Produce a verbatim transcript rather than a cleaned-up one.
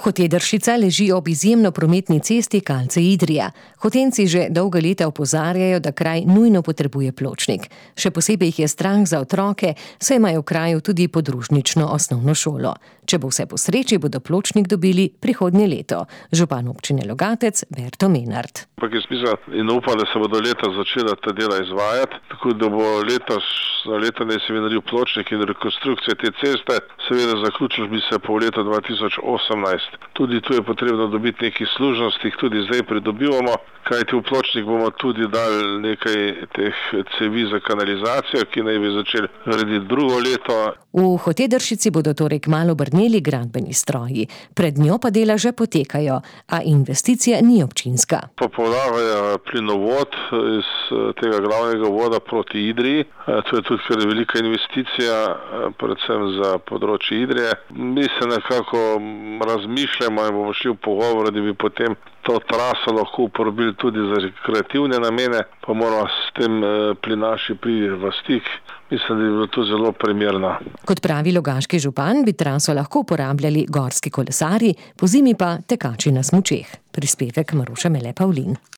Hotedršica leži ob izjemno prometni cesti Kalce-Idrija. Hotenci že dolga leta opozarjajo, da kraj nujno potrebuje pločnik. Še posebej jih je strah za otroke, saj imajo v kraju tudi podružnično osnovno šolo. Če bo vse po sreči, bodo pločnik dobili prihodnje leto. Župan občine Logatec Berto Menard. Ampak jaz mislim in upam, da se bodo leta začela ta dela izvajati, tako da bo letos za leto ne se naredil pločnik in rekonstrukcija te ceste, seveda zaključil bi se po letu dva tisoč osemnajst. Tudi tu je potrebno dobiti nekaj služnosti, jih tudi zdaj pridobivamo, kajti v pločnik bomo tudi dali nekaj teh cevi za kanalizacijo, ki naj bi začeli graditi drugo leto. V Hotedršici bodo torej kmalu brneli gradbeni stroji, pred njo pa dela že potekajo, a investicija ni občinska. Popolnavajo plinovod iz tega glavnega voda proti Idriji. To je tudi kar velika investicija, predvsem za področje Idrije. Mi se nekako razmišljamo in bomo šli v pogovor, da bi potem to traso lahko uporabili tudi za rekreativne namene, pa moramo s tem plinaši priti v stik. Mislim, da je bilo to zelo primerno. Kot pravi logaški župan, bi traso lahko uporabljali gorski kolesarji, pozimi pa tekači na smučeh. Prispevek Maruša Mele Pavlin.